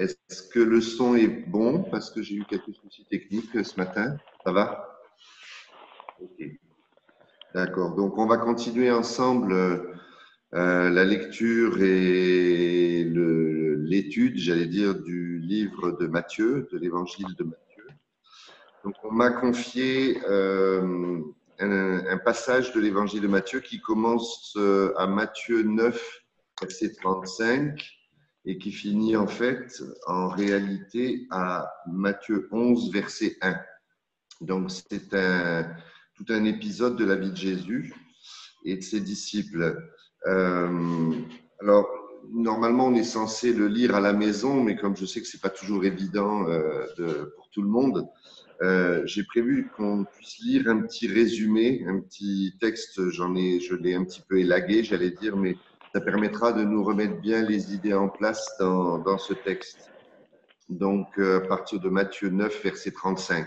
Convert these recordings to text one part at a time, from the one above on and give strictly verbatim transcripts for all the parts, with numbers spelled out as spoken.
est-ce que le son est bon? Parce que j'ai eu quelques soucis techniques ce matin. Ça va? Ok. D'accord. Donc, on va continuer ensemble euh, la lecture et le- l'étude, j'allais dire, du livre de Matthieu, de l'évangile de Matthieu. Donc, on m'a confié euh, un, un passage de l'évangile de Matthieu qui commence euh, à Matthieu neuf, verset trente-cinq, et qui finit en fait, en réalité, à Matthieu onze, verset un. Donc, c'est un, tout un épisode de la vie de Jésus et de ses disciples. Euh, alors, normalement, on est censé le lire à la maison, mais comme je sais que c'est pas toujours évident euh, de, pour tout le monde, euh, j'ai prévu qu'on puisse lire un petit résumé, un petit texte. J'en ai, je l'ai un petit peu élagué, j'allais dire, mais ça permettra de nous remettre bien les idées en place dans, dans ce texte. Donc, euh, à partir de Matthieu neuf, verset trente-cinq.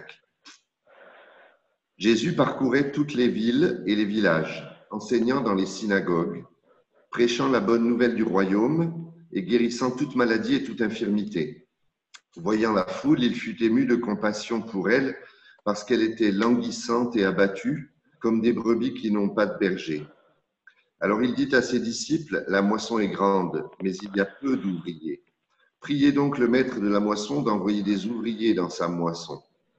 Jésus parcourait toutes les villes et les villages, enseignant dans les synagogues, prêchant la bonne nouvelle du royaume et guérissant toute maladie et toute infirmité. Voyant la foule, il fut ému de compassion pour elle, parce qu'elle était languissante et abattue, comme des brebis qui n'ont pas de berger. Alors il dit à ses disciples, la moisson est grande, mais il y a peu d'ouvriers. Priez donc le maître de la moisson d'envoyer des ouvriers dans sa moisson.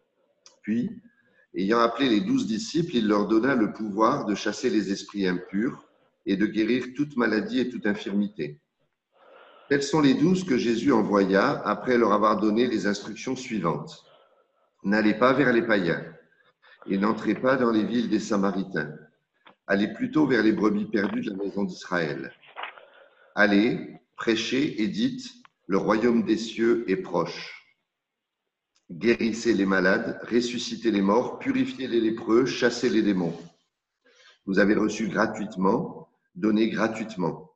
Puis, ayant appelé les douze disciples, il leur donna le pouvoir de chasser les esprits impurs et de guérir toute maladie et toute infirmité. Tels sont les douze que Jésus envoya après leur avoir donné les instructions suivantes. N'allez pas vers les païens et n'entrez pas dans les villes des Samaritains. Allez plutôt vers les brebis perdues de la maison d'Israël. Allez, prêchez et dites, le royaume des cieux est proche. Guérissez les malades, ressuscitez les morts, purifiez les lépreux, chassez les démons. Vous avez reçu gratuitement, donnez gratuitement.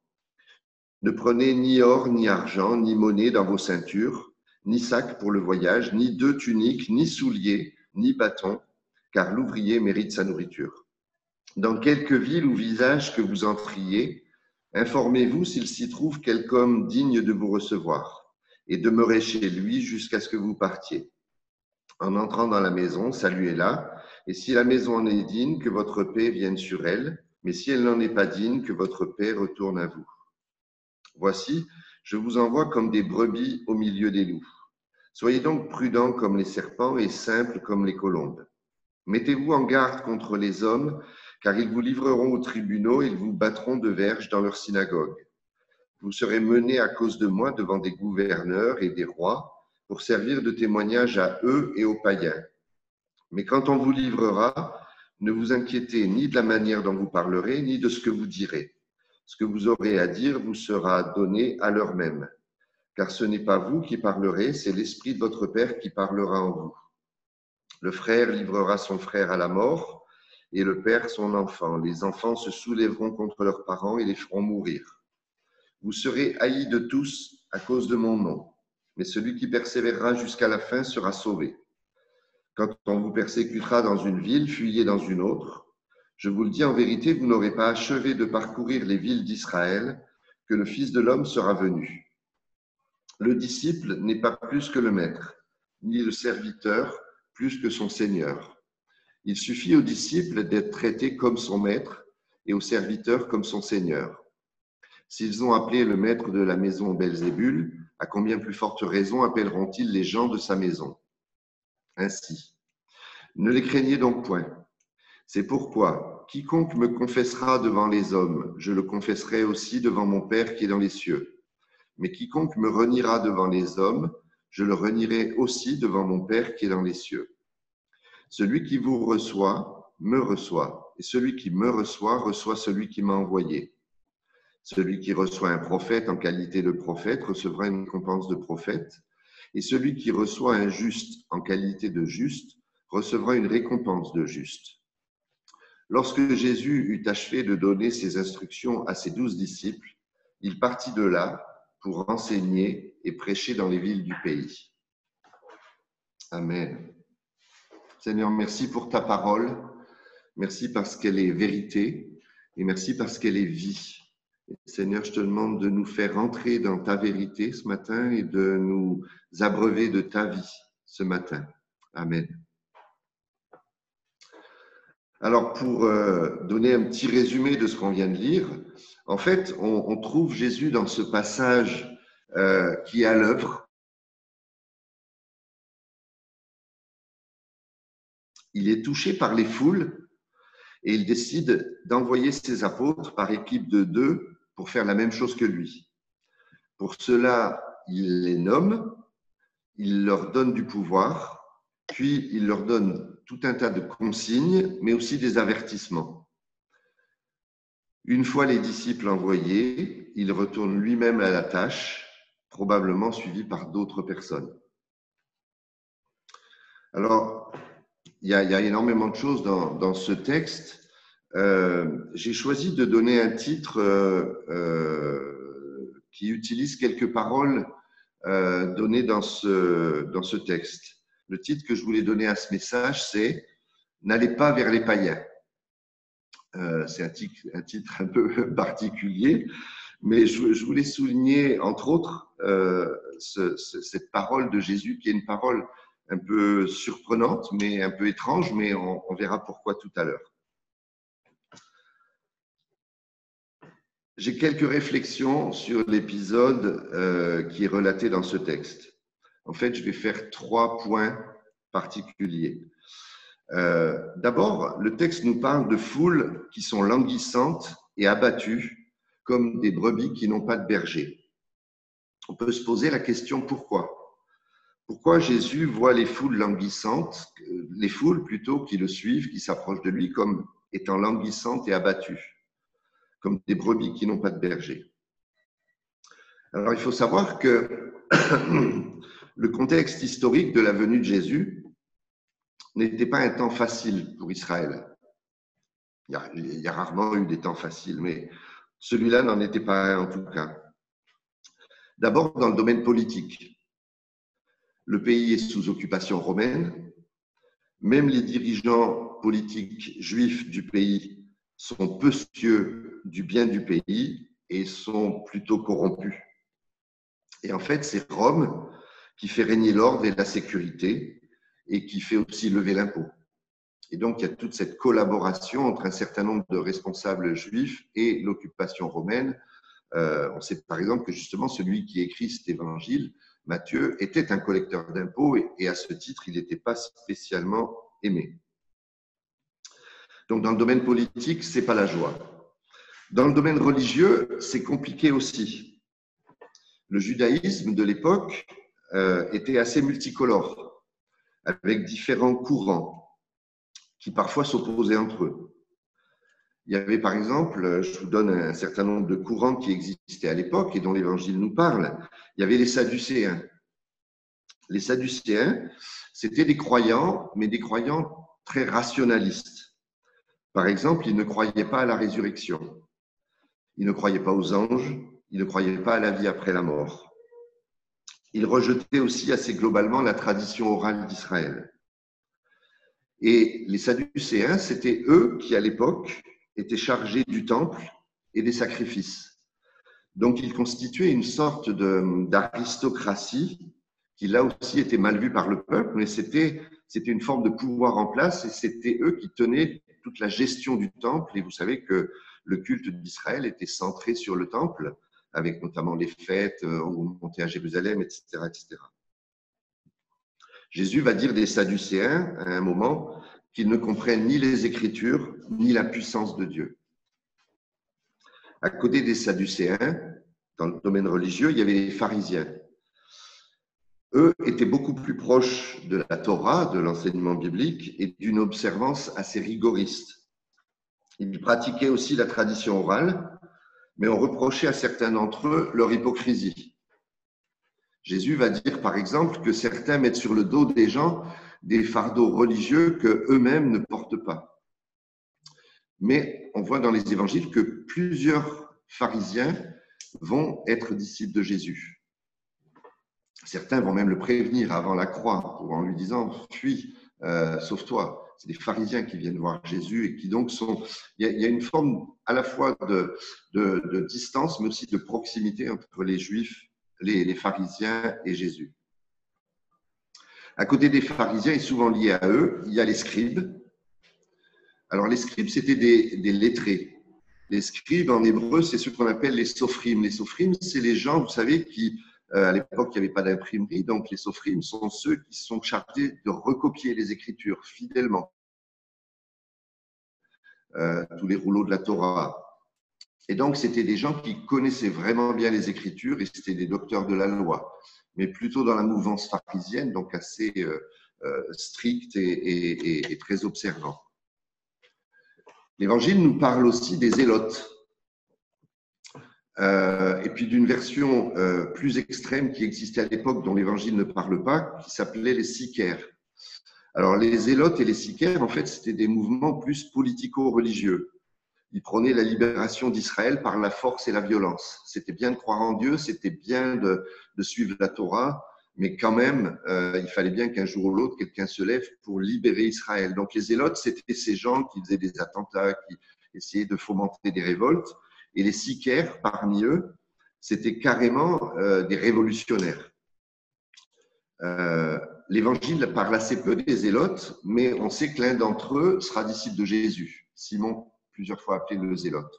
Ne prenez ni or, ni argent, ni monnaie dans vos ceintures, ni sac pour le voyage, ni deux tuniques, ni souliers, ni bâtons, car l'ouvrier mérite sa nourriture. Dans quelque ville ou village que vous entriez, informez-vous s'il s'y trouve quelque homme digne de vous recevoir, et demeurez chez lui jusqu'à ce que vous partiez. En entrant dans la maison, saluez-la, et si la maison en est digne, que votre paix vienne sur elle, mais si elle n'en est pas digne, que votre paix retourne à vous. Voici, je vous envoie comme des brebis au milieu des loups. Soyez donc prudents comme les serpents et simples comme les colombes. Mettez-vous en garde contre les hommes, car ils vous livreront aux tribunaux et ils vous battront de verges dans leurs synagogues. Vous serez menés à cause de moi devant des gouverneurs et des rois pour servir de témoignage à eux et aux païens. Mais quand on vous livrera, ne vous inquiétez ni de la manière dont vous parlerez, ni de ce que vous direz. Ce que vous aurez à dire vous sera donné à l'heure même. Car ce n'est pas vous qui parlerez, c'est l'Esprit de votre Père qui parlera en vous. Le frère livrera son frère à la mort et le père son enfant. Les enfants se soulèveront contre leurs parents et les feront mourir. Vous serez haïs de tous à cause de mon nom, mais celui qui persévérera jusqu'à la fin sera sauvé. Quand on vous persécutera dans une ville, fuyez dans une autre. Je vous le dis en vérité, vous n'aurez pas achevé de parcourir les villes d'Israël que le Fils de l'homme sera venu. Le disciple n'est pas plus que le maître, ni le serviteur plus que son Seigneur. Il suffit au disciple d'être traité comme son maître et au serviteur comme son Seigneur. S'ils ont appelé le maître de la maison Belzébul, à combien plus forte raison appelleront-ils les gens de sa maison? Ainsi, ne les craignez donc point. C'est pourquoi, quiconque me confessera devant les hommes, je le confesserai aussi devant mon Père qui est dans les cieux. Mais quiconque me reniera devant les hommes, je le renierai aussi devant mon Père qui est dans les cieux. Celui qui vous reçoit, me reçoit, et celui qui me reçoit, reçoit celui qui m'a envoyé. Celui qui reçoit un prophète en qualité de prophète recevra une récompense de prophète, et celui qui reçoit un juste en qualité de juste recevra une récompense de juste. Lorsque Jésus eut achevé de donner ses instructions à ses douze disciples, il partit de là pour enseigner et prêcher dans les villes du pays. Amen. Seigneur, merci pour ta parole. Merci parce qu'elle est vérité et merci parce qu'elle est vie. Seigneur, je te demande de nous faire entrer dans ta vérité ce matin et de nous abreuver de ta vie ce matin. Amen. Alors, pour euh, donner un petit résumé de ce qu'on vient de lire, en fait, on, on trouve Jésus dans ce passage euh, qui est à l'œuvre. Il est touché par les foules et il décide d'envoyer ses apôtres par équipe de deux pour faire la même chose que lui. Pour cela, il les nomme, il leur donne du pouvoir, puis il leur donne tout un tas de consignes, mais aussi des avertissements. Une fois les disciples envoyés, il retourne lui-même à la tâche, probablement suivi par d'autres personnes. Alors, il y a, il y a énormément de choses dans, dans ce texte. Euh, j'ai choisi de donner un titre euh, euh, qui utilise quelques paroles euh, données dans ce, dans ce texte. Le titre que je voulais donner à ce message, c'est « N'allez pas vers les païens ». Euh, c'est un titre, un titre un peu particulier, mais je, je voulais souligner, entre autres, euh, ce, ce, cette parole de Jésus, qui est une parole un peu surprenante, mais un peu étrange, mais on, on verra pourquoi tout à l'heure. J'ai quelques réflexions sur l'épisode euh, qui est relaté dans ce texte. En fait, je vais faire trois points particuliers. Euh, D'abord, le texte nous parle de foules qui sont languissantes et abattues, comme des brebis qui n'ont pas de berger. On peut se poser la question pourquoi ? Pourquoi Jésus voit les foules languissantes, les foules plutôt qui le suivent, qui s'approchent de lui, comme étant languissantes et abattues, comme des brebis qui n'ont pas de berger? Alors, il faut savoir que le contexte historique de la venue de Jésus n'était pas un temps facile pour Israël. Il y, a, il y a rarement eu des temps faciles, mais celui-là n'en était pas un en tout cas. D'abord, dans le domaine politique. Le pays est sous occupation romaine. Même les dirigeants politiques juifs du pays sont peu soucieux du bien du pays et sont plutôt corrompus. Et en fait, c'est Rome qui fait régner l'ordre et la sécurité et qui fait aussi lever l'impôt. Et donc, il y a toute cette collaboration entre un certain nombre de responsables juifs et l'occupation romaine. Euh, on sait par exemple que justement celui qui écrit cet évangile, Matthieu, était un collecteur d'impôts et, et à ce titre, il n'était pas spécialement aimé. Donc, dans le domaine politique, ce n'est pas la joie. Dans le domaine religieux, c'est compliqué aussi. Le judaïsme de l'époque euh, était assez multicolore, avec différents courants qui parfois s'opposaient entre eux. Il y avait par exemple, je vous donne un certain nombre de courants qui existaient à l'époque et dont l'Évangile nous parle. Il y avait les Sadducéens. Les Sadducéens, c'était des croyants, mais des croyants très rationalistes. Par exemple, ils ne croyaient pas à la résurrection. Ils ne croyaient pas aux anges. Ils ne croyaient pas à la vie après la mort. Ils rejetaient aussi assez globalement la tradition orale d'Israël. Et les Sadducéens, c'était eux qui, à l'époque, étaient chargés du temple et des sacrifices. Donc, ils constituaient une sorte d'aristocratie qui, là aussi, était mal vue par le peuple, mais c'était c'était une forme de pouvoir en place et c'était eux qui tenaient toute la gestion du temple. Et vous savez que le culte d'Israël était centré sur le temple, avec notamment les fêtes, on montait à Jérusalem, et cetera, et cetera. Jésus va dire des Sadducéens, à un moment, qu'ils ne comprennent ni les Écritures, ni la puissance de Dieu. À côté des Sadducéens, dans le domaine religieux, il y avait les pharisiens. Eux étaient beaucoup plus proches de la Torah, de l'enseignement biblique, et d'une observance assez rigoriste. Ils pratiquaient aussi la tradition orale, mais on reprochait à certains d'entre eux leur hypocrisie. Jésus va dire, par exemple, que certains mettent sur le dos des gens des fardeaux religieux qu'eux-mêmes ne portent pas. Mais on voit dans les évangiles que plusieurs pharisiens vont être disciples de Jésus. Certains vont même le prévenir avant la croix en lui disant « Fuis, euh, sauve-toi ». C'est des pharisiens qui viennent voir Jésus et qui donc sont… Il y a, il y a une forme à la fois de, de, de distance, mais aussi de proximité entre les Juifs, les, les pharisiens et Jésus. À côté des pharisiens et souvent liés à eux, il y a les scribes. Alors les scribes, c'était des, des lettrés. Les scribes, en hébreu, c'est ce qu'on appelle les sophrim. Les sophrim, c'est les gens, vous savez, qui… Euh, à l'époque, il n'y avait pas d'imprimerie, donc les sophrim sont ceux qui sont chargés de recopier les Écritures fidèlement, euh, tous les rouleaux de la Torah. Et donc, c'était des gens qui connaissaient vraiment bien les Écritures et c'était des docteurs de la loi, mais plutôt dans la mouvance pharisienne, donc assez euh, euh, stricte et, et, et, et très observant. L'Évangile nous parle aussi des zélotes. Euh, et puis d'une version euh, plus extrême qui existait à l'époque, dont l'Évangile ne parle pas, qui s'appelait les sicaires. Alors les zélotes et les sicaires, en fait, c'était des mouvements plus politico-religieux. Ils prônaient la libération d'Israël par la force et la violence. C'était bien de croire en Dieu, c'était bien de, de suivre la Torah, mais quand même, euh, il fallait bien qu'un jour ou l'autre, quelqu'un se lève pour libérer Israël. Donc les zélotes, c'était ces gens qui faisaient des attentats, qui essayaient de fomenter des révoltes. Et les sicaires, parmi eux, c'était carrément euh, des révolutionnaires. Euh, L'Évangile parle assez peu des zélotes, mais on sait que l'un d'entre eux sera disciple de Jésus. Simon, plusieurs fois appelé le zélote.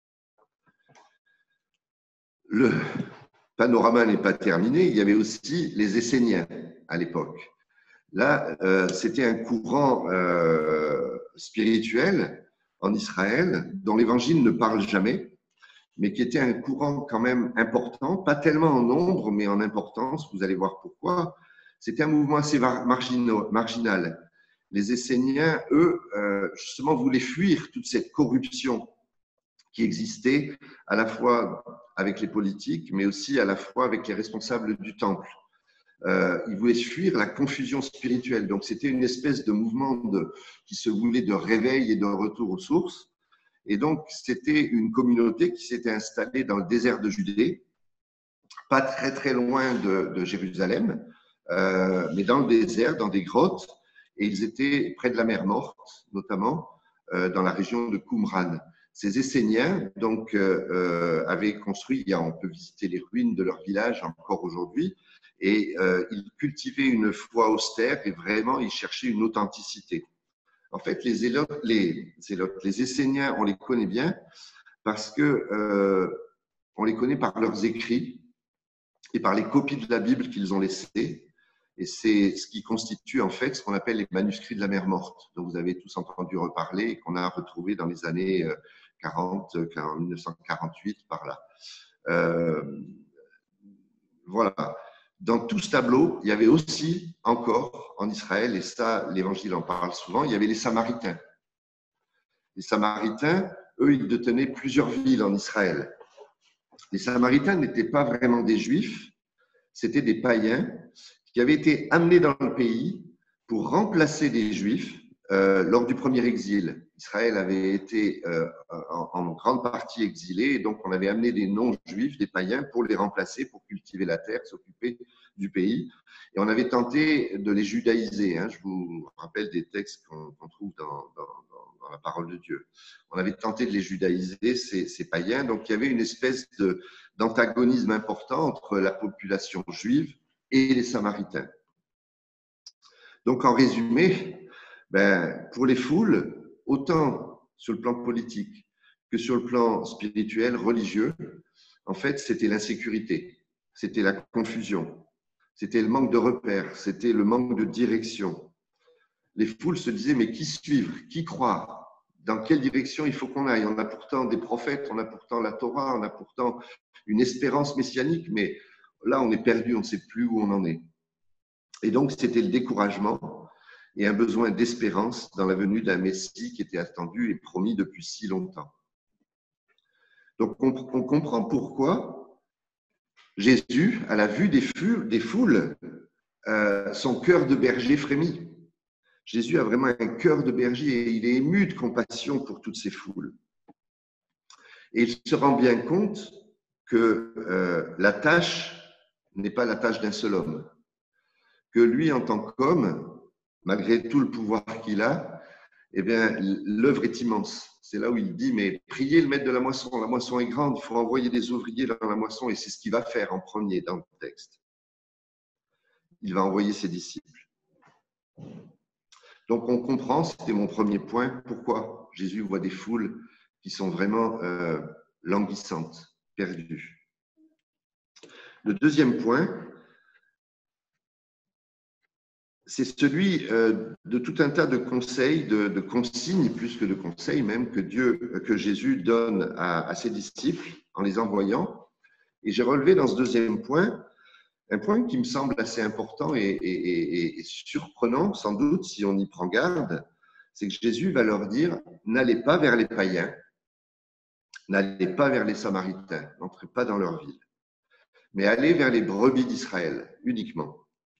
Le panorama n'est pas terminé. Il y avait aussi les Esséniens à l'époque. Là, euh, c'était un courant euh, spirituel en Israël dont l'Évangile ne parle jamais, mais qui était un courant quand même important, pas tellement en nombre, mais en importance. Vous allez voir pourquoi. C'était un mouvement assez marginal. Les Esséniens, eux, euh, justement, voulaient fuir toute cette corruption qui existait à la fois avec les politiques, mais aussi à la fois avec les responsables du temple. Euh, ils voulaient fuir la confusion spirituelle. Donc, c'était une espèce de mouvement de, qui se voulait de réveil et de retour aux sources. Et donc, c'était une communauté qui s'était installée dans le désert de Judée, pas très, très loin de, de Jérusalem, euh, mais dans le désert, dans des grottes, et ils étaient près de la mer Morte, notamment euh, dans la région de Qumran. Ces Esséniens donc, euh, avaient construit, on peut visiter les ruines de leur village encore aujourd'hui, et euh, ils cultivaient une foi austère et vraiment, ils cherchaient une authenticité. En fait, les zélotes, les, zélotes, les Esséniens, on les connaît bien parce que euh, on les connaît par leurs écrits et par les copies de la Bible qu'ils ont laissées. Et c'est ce qui constitue en fait ce qu'on appelle les manuscrits de la mer Morte, dont vous avez tous entendu reparler et qu'on a retrouvé dans les années quarante, mille neuf cent quarante-huit, par là. Euh, voilà. Dans tout ce tableau, il y avait aussi encore en Israël, et ça, l'Évangile en parle souvent, il y avait les Samaritains. Les Samaritains, eux, ils détenaient plusieurs villes en Israël. Les Samaritains n'étaient pas vraiment des Juifs, c'était des païens qui avaient été amenés dans le pays pour remplacer les Juifs euh, lors du premier exil. Israël avait été euh, en, en grande partie exilé, et donc on avait amené des non-juifs, des païens, pour les remplacer, pour cultiver la terre, s'occuper du pays. Et on avait tenté de les judaïser. Hein. Je vous rappelle des textes qu'on qu'on trouve dans, dans, dans la parole de Dieu. On avait tenté de les judaïser, ces, ces païens. Donc il y avait une espèce de, d'antagonisme important entre la population juive et les Samaritains. Donc en résumé, ben, pour les foules, autant sur le plan politique que sur le plan spirituel, religieux, en fait, c'était l'insécurité, c'était la confusion, c'était le manque de repères, c'était le manque de direction. Les foules se disaient, mais qui suivre, qui croire, dans quelle direction il faut qu'on aille? On a pourtant des prophètes, on a pourtant la Torah, on a pourtant une espérance messianique, mais là, on est perdu, on ne sait plus où on en est. Et donc, c'était le découragement et un besoin d'espérance dans la venue d'un Messie qui était attendu et promis depuis si longtemps. Donc, on, on comprend pourquoi Jésus, à la vue des, foules, des foules euh, son cœur de berger frémit. Jésus a vraiment un cœur de berger et il est ému de compassion pour toutes ces foules. Et il se rend bien compte que euh, la tâche n'est pas la tâche d'un seul homme. Que lui, en tant qu'homme, malgré tout le pouvoir qu'il a, eh bien, l'œuvre est immense. C'est là où il dit, mais priez le maître de la moisson. La moisson est grande, il faut envoyer des ouvriers dans la moisson, et c'est ce qu'il va faire en premier dans le texte. Il va envoyer ses disciples. Donc, on comprend, c'était mon premier point, pourquoi Jésus voit des foules qui sont vraiment euh, languissantes, perdues. Le deuxième point, c'est celui euh, de tout un tas de conseils, de, de consignes, plus que de conseils même, que Dieu, que Jésus donne à, à ses disciples en les envoyant. Et j'ai relevé dans ce deuxième point un point qui me semble assez important et, et, et, et surprenant, sans doute, si on y prend garde, c'est que Jésus va leur dire « N'allez pas vers les païens, n'allez pas vers les Samaritains, n'entrez pas dans leur ville, mais allez vers les brebis d'Israël uniquement. »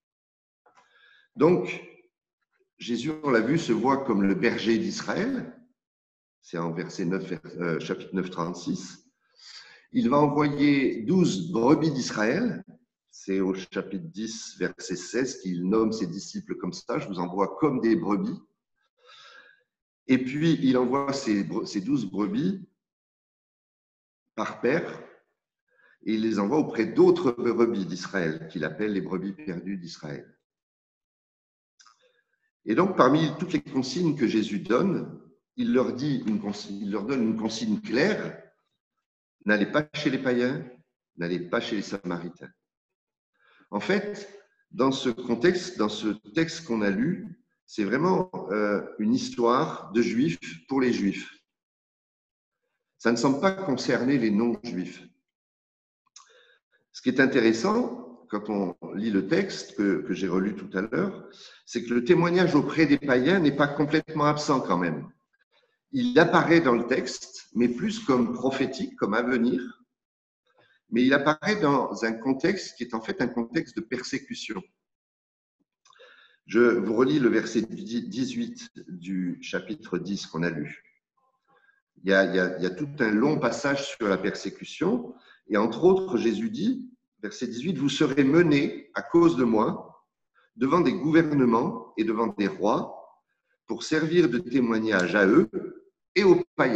Donc, Jésus, on l'a vu, se voit comme le berger d'Israël. C'est en verset neuf, euh, chapitre neuf, trente-six. Il va envoyer douze brebis d'Israël. C'est au chapitre dix, verset seize, qu'il nomme ses disciples comme ça. Je vous envoie comme des brebis. Et puis, il envoie ces, ces douze brebis par paire et il les envoie auprès d'autres brebis d'Israël, qu'il appelle les brebis perdues d'Israël. Et donc, parmi toutes les consignes que Jésus donne, il leur, dit une consigne, il leur donne une consigne claire. N'allez pas chez les païens, n'allez pas chez les Samaritains. En fait, dans ce contexte, dans ce texte qu'on a lu, c'est vraiment euh, une histoire de Juifs pour les Juifs. Ça ne semble pas concerner les non-Juifs. Ce qui est intéressant, quand on lit le texte que, que j'ai relu tout à l'heure, c'est que le témoignage auprès des païens n'est pas complètement absent quand même. Il apparaît dans le texte, mais plus comme prophétique, comme à venir, mais il apparaît dans un contexte qui est en fait un contexte de persécution. Je vous relis le verset dix-huit du chapitre dix qu'on a lu. Il y a, il y a, il y a tout un long passage sur la persécution, et entre autres, Jésus dit, verset dix-huit, « Vous serez menés à cause de moi devant des gouvernements et devant des rois pour servir de témoignage à eux et aux païens. »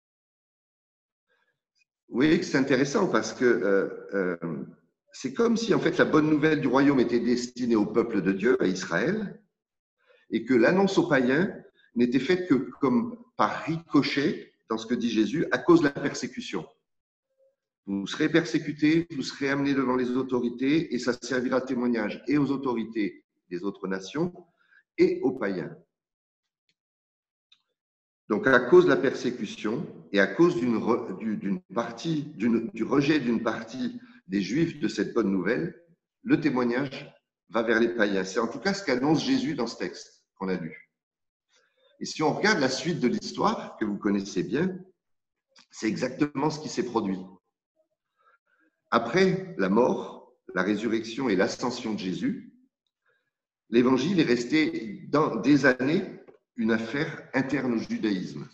Vous voyez que c'est intéressant parce que euh, euh, c'est comme si en fait la bonne nouvelle du royaume était destinée au peuple de Dieu, à Israël, et que l'annonce aux païens n'était faite que comme par ricochet, dans ce que dit Jésus, à cause de la persécution. Vous serez persécutés, vous serez amenés devant les autorités et ça servira de témoignage et aux autorités des autres nations et aux païens. Donc, à cause de la persécution et à cause d'une, d'une partie, d'une, du rejet d'une partie des Juifs de cette bonne nouvelle, le témoignage va vers les païens. C'est en tout cas ce qu'annonce Jésus dans ce texte qu'on a lu. Et si on regarde la suite de l'histoire, que vous connaissez bien, c'est exactement ce qui s'est produit. Après la mort, la résurrection et l'ascension de Jésus, l'évangile est resté dans des années une affaire interne au judaïsme.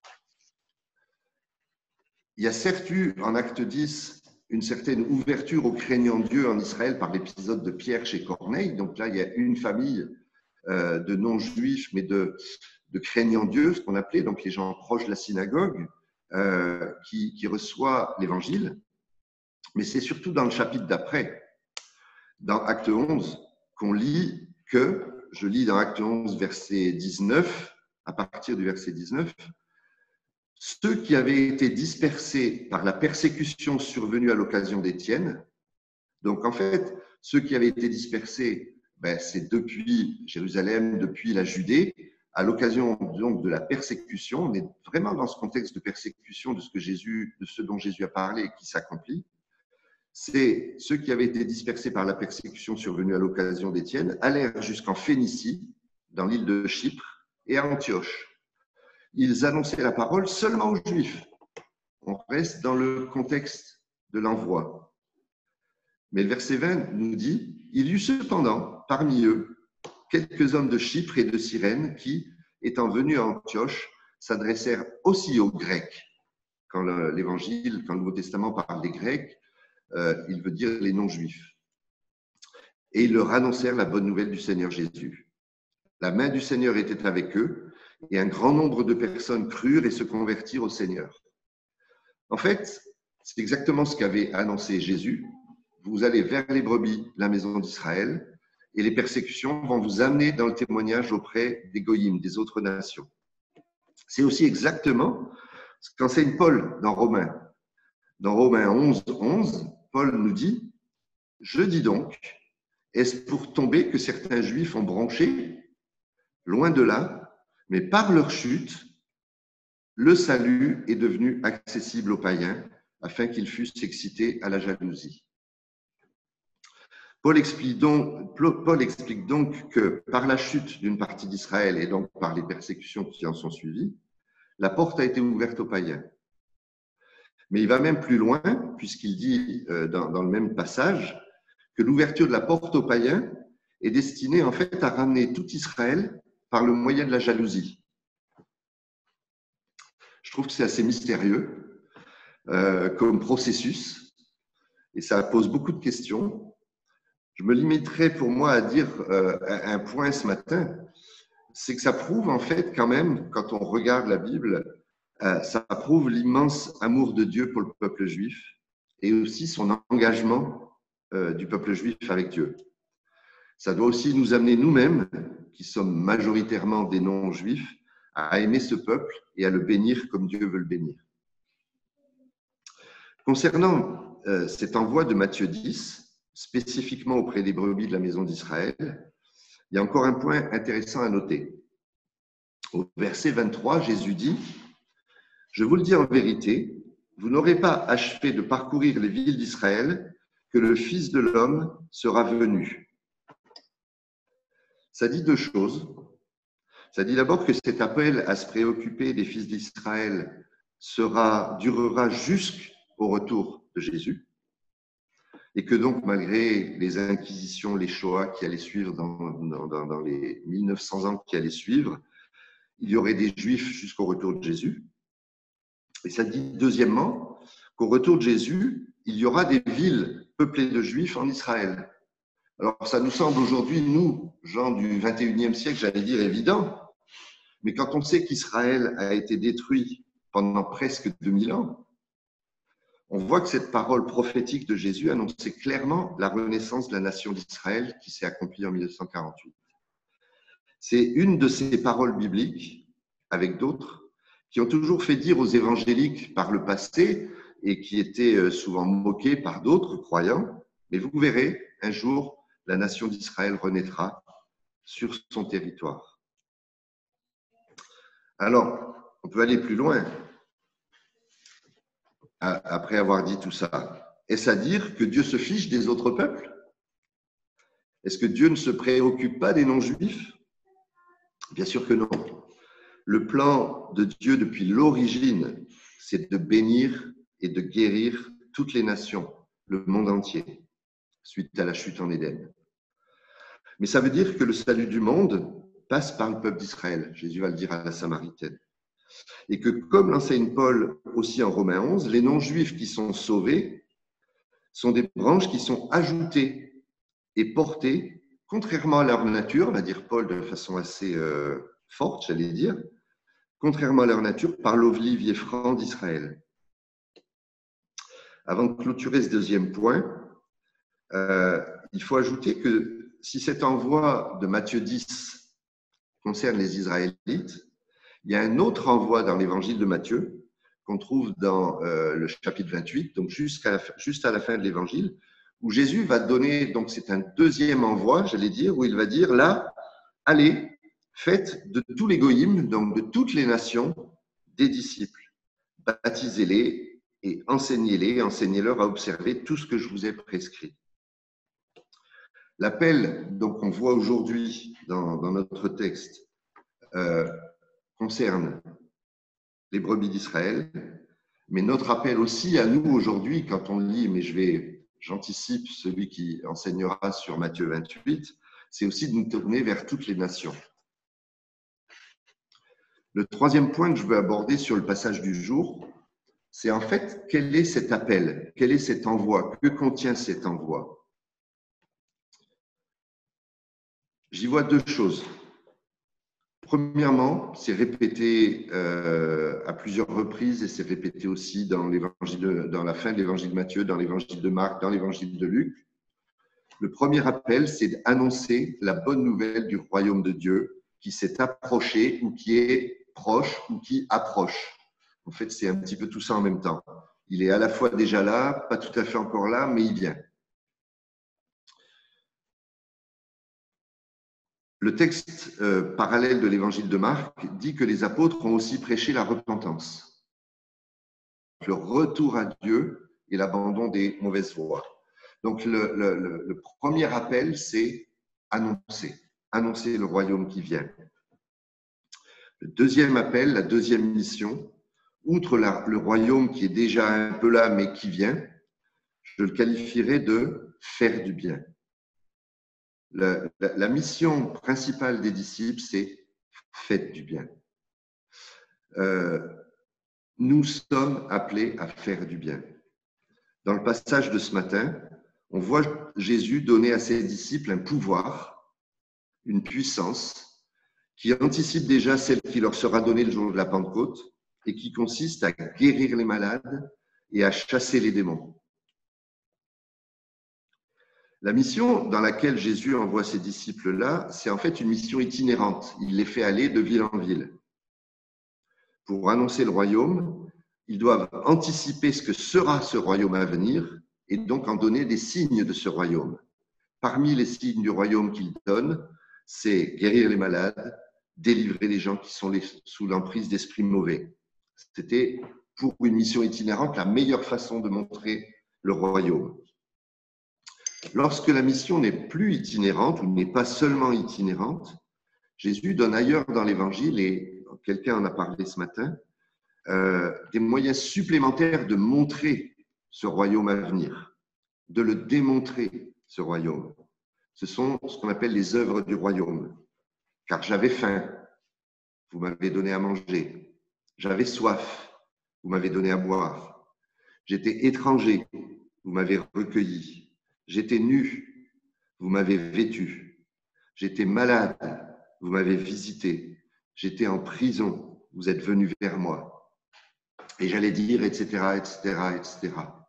Il y a certes eu en Acte dix une certaine ouverture au craignant Dieu en Israël par l'épisode de Pierre chez Corneille. Donc là, il y a une famille euh, de non-juifs, mais de, de craignant Dieu, ce qu'on appelait, donc les gens proches de la synagogue, euh, qui, qui reçoit l'évangile. Mais c'est surtout dans le chapitre d'après, dans Acte onze, qu'on lit que, je lis dans Acte onze, verset dix-neuf, à partir du verset dix-neuf, ceux qui avaient été dispersés par la persécution survenue à l'occasion d'Étienne, donc en fait, ceux qui avaient été dispersés, ben, c'est depuis Jérusalem, depuis la Judée, à l'occasion donc de la persécution, on est vraiment dans ce contexte de persécution de ce, que Jésus, de ce dont Jésus a parlé et qui s'accomplit. C'est ceux qui avaient été dispersés par la persécution survenue à l'occasion d'Étienne, allèrent jusqu'en Phénicie, dans l'île de Chypre, et à Antioche. Ils annonçaient la parole seulement aux Juifs. On reste dans le contexte de l'envoi. Mais le verset vingt nous dit « Il y eut cependant, parmi eux, quelques hommes de Chypre et de Cyrène qui, étant venus à Antioche, s'adressèrent aussi aux Grecs. » Quand l'Évangile, quand le Nouveau Testament parle des Grecs, Euh, il veut dire les non-juifs. Et ils leur annoncèrent la bonne nouvelle du Seigneur Jésus. La main du Seigneur était avec eux, et un grand nombre de personnes crurent et se convertirent au Seigneur. En fait, c'est exactement ce qu'avait annoncé Jésus. Vous allez vers les brebis, la maison d'Israël, et les persécutions vont vous amener dans le témoignage auprès des goyim, des autres nations. C'est aussi exactement ce qu'enseigne Paul dans Romains. Dans Romains onze, onze, Paul nous dit « Je dis donc, est-ce pour tomber que certains Juifs ont bronché? Loin de là, mais par leur chute, le salut est devenu accessible aux païens afin qu'ils fussent excités à la jalousie. » Paul explique, donc, Paul explique donc que par la chute d'une partie d'Israël et donc par les persécutions qui en sont suivies, la porte a été ouverte aux païens. Mais il va même plus loin, puisqu'il dit dans, dans le même passage que l'ouverture de la porte aux païens est destinée en fait à ramener tout Israël par le moyen de la jalousie. Je trouve que c'est assez mystérieux euh, comme processus et ça pose beaucoup de questions. Je me limiterai pour moi à dire euh, un point ce matin, c'est que ça prouve en fait quand même, quand on regarde la Bible, euh, ça prouve l'immense amour de Dieu pour le peuple juif et aussi son engagement euh, du peuple juif avec Dieu. Ça doit aussi nous amener nous-mêmes, qui sommes majoritairement des non-juifs, à aimer ce peuple et à le bénir comme Dieu veut le bénir. Concernant euh, cet envoi de Matthieu dix, spécifiquement auprès des brebis de la maison d'Israël, il y a encore un point intéressant à noter. Au verset vingt-trois, Jésus dit « Je vous le dis en vérité, vous n'aurez pas achevé de parcourir les villes d'Israël que le Fils de l'homme sera venu. » Ça dit deux choses. Ça dit d'abord que cet appel à se préoccuper des fils d'Israël sera, durera jusqu'au retour de Jésus. Et que donc, malgré les inquisitions, les Shoah qui allaient suivre dans, dans, dans les mille neuf cents ans qui allaient suivre, il y aurait des Juifs jusqu'au retour de Jésus. Et ça dit, deuxièmement, qu'au retour de Jésus, il y aura des villes peuplées de Juifs en Israël. Alors, ça nous semble aujourd'hui, nous, gens du vingt et unième siècle, j'allais dire évident, mais quand on sait qu'Israël a été détruit pendant presque deux mille ans, on voit que cette parole prophétique de Jésus annonçait clairement la renaissance de la nation d'Israël qui s'est accomplie en mille neuf cent quarante-huit. C'est une de ces paroles bibliques, avec d'autres, qui ont toujours fait dire aux évangéliques par le passé et qui étaient souvent moqués par d'autres croyants, mais vous verrez, un jour, la nation d'Israël renaîtra sur son territoire. Alors, on peut aller plus loin. Après avoir dit tout ça, est-ce à dire que Dieu se fiche des autres peuples? Est-ce que Dieu ne se préoccupe pas des non-juifs? Bien sûr que non. Le plan de Dieu depuis l'origine, c'est de bénir et de guérir toutes les nations, le monde entier, suite à la chute en Éden. Mais ça veut dire que le salut du monde passe par le peuple d'Israël. Jésus va le dire à la Samaritaine. Et que, comme l'enseigne Paul aussi en Romains onze, les non-juifs qui sont sauvés sont des branches qui sont ajoutées et portées, contrairement à leur nature, va dire Paul de façon assez euh, forte, j'allais dire, contrairement à leur nature, par l'olivier franc d'Israël. Avant de clôturer ce deuxième point, euh, il faut ajouter que si cet envoi de Matthieu dix concerne les Israélites, il y a un autre envoi dans l'évangile de Matthieu qu'on trouve dans euh, le chapitre vingt-huit, donc jusqu'à la, juste à la fin de l'évangile, où Jésus va donner, donc c'est un deuxième envoi, j'allais dire, où il va dire là, allez, faites de tous les goïms, donc de toutes les nations, des disciples, baptisez-les et enseignez-les, enseignez-leur à observer tout ce que je vous ai prescrit. L'appel, donc on voit aujourd'hui dans, dans notre texte, euh, concerne les brebis d'Israël, mais notre appel aussi à nous aujourd'hui, quand on lit, mais je vais, j'anticipe celui qui enseignera sur Matthieu vingt-huit, c'est aussi de nous tourner vers toutes les nations. Le troisième point que je veux aborder sur le passage du jour, c'est en fait quel est cet appel, quel est cet envoi, que contient cet envoi. J'y vois deux choses. Premièrement, c'est répété euh, à plusieurs reprises et c'est répété aussi dans, l'évangile, dans la fin de l'évangile de Matthieu, dans l'évangile de Marc, dans l'évangile de Luc. Le premier appel, c'est d'annoncer la bonne nouvelle du royaume de Dieu qui s'est approché ou qui est proche ou qui approche. En fait, c'est un petit peu tout ça en même temps. Il est à la fois déjà là, pas tout à fait encore là, mais il vient. Le texte euh, parallèle de l'évangile de Marc dit que les apôtres ont aussi prêché la repentance, le retour à Dieu et l'abandon des mauvaises voies. Donc, le, le, le premier appel, c'est annoncer, annoncer le royaume qui vient. Le deuxième appel, la deuxième mission, outre la, le royaume qui est déjà un peu là, mais qui vient, je le qualifierais de faire du bien. La, la, la mission principale des disciples, c'est faites du bien. Euh, nous sommes appelés à faire du bien. Dans le passage de ce matin, on voit Jésus donner à ses disciples un pouvoir, une puissance qui anticipe déjà celle qui leur sera donnée le jour de la Pentecôte et qui consiste à guérir les malades et à chasser les démons. La mission dans laquelle Jésus envoie ses disciples-là, c'est en fait une mission itinérante. Il les fait aller de ville en ville. Pour annoncer le royaume, ils doivent anticiper ce que sera ce royaume à venir et donc en donner des signes de ce royaume. Parmi les signes du royaume qu'ils donnent, c'est guérir les malades, délivrer les gens qui sont les, sous l'emprise d'esprits mauvais. C'était, pour une mission itinérante, la meilleure façon de montrer le royaume. Lorsque la mission n'est plus itinérante ou n'est pas seulement itinérante, Jésus donne ailleurs dans l'Évangile, et quelqu'un en a parlé ce matin, euh, des moyens supplémentaires de montrer ce royaume à venir, de le démontrer, ce royaume. Ce sont ce qu'on appelle les œuvres du royaume. Car j'avais faim, vous m'avez donné à manger. J'avais soif, vous m'avez donné à boire. J'étais étranger, vous m'avez recueilli. J'étais nu, vous m'avez vêtu. J'étais malade, vous m'avez visité. J'étais en prison, vous êtes venu vers moi. Et j'allais dire, et cetera, et cetera, et cetera.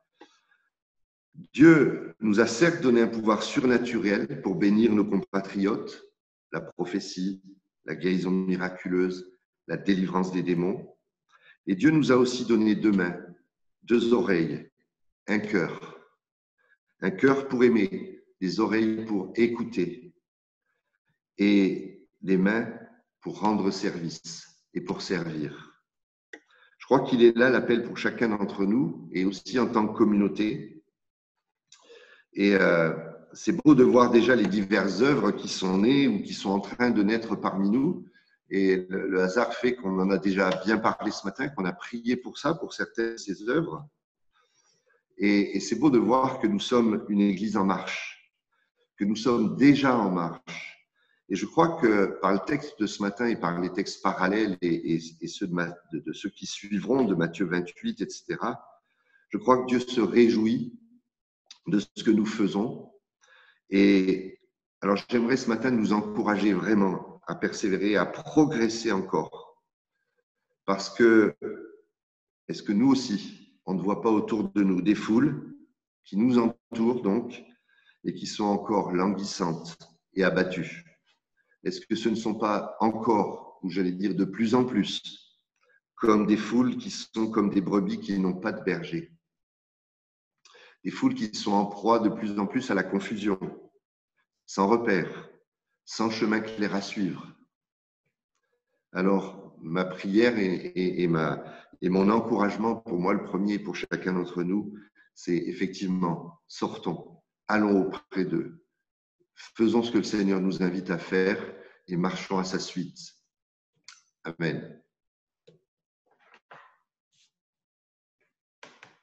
Dieu nous a certes donné un pouvoir surnaturel pour bénir nos compatriotes, la prophétie, la guérison miraculeuse, la délivrance des démons. Et Dieu nous a aussi donné deux mains, deux oreilles, un cœur. Un cœur pour aimer, des oreilles pour écouter et des mains pour rendre service et pour servir. Je crois qu'il est là l'appel pour chacun d'entre nous et aussi en tant que communauté. Et euh, c'est beau de voir déjà les diverses œuvres qui sont nées ou qui sont en train de naître parmi nous. Et le, le hasard fait qu'on en a déjà bien parlé ce matin, qu'on a prié pour ça, pour certaines de ces œuvres. Et, et c'est beau de voir que nous sommes une église en marche, que nous sommes déjà en marche. Et je crois que par le texte de ce matin et par les textes parallèles et, et, et ceux de, de, de ceux qui suivront, de Matthieu vingt-huit, et cetera, je crois que Dieu se réjouit de ce que nous faisons. Et alors j'aimerais ce matin nous encourager vraiment à persévérer, à progresser encore. Parce que, est-ce que nous aussi, on ne voit pas autour de nous des foules qui nous entourent donc et qui sont encore languissantes et abattues? Est-ce que ce ne sont pas encore, ou j'allais dire de plus en plus, comme des foules qui sont comme des brebis qui n'ont pas de berger? Des foules qui sont en proie de plus en plus à la confusion, sans repère, sans chemin clair à suivre. Alors, ma prière et, et, et, ma, et mon encouragement pour moi, le premier et pour chacun d'entre nous, c'est effectivement, sortons, allons auprès d'eux, faisons ce que le Seigneur nous invite à faire et marchons à sa suite. Amen.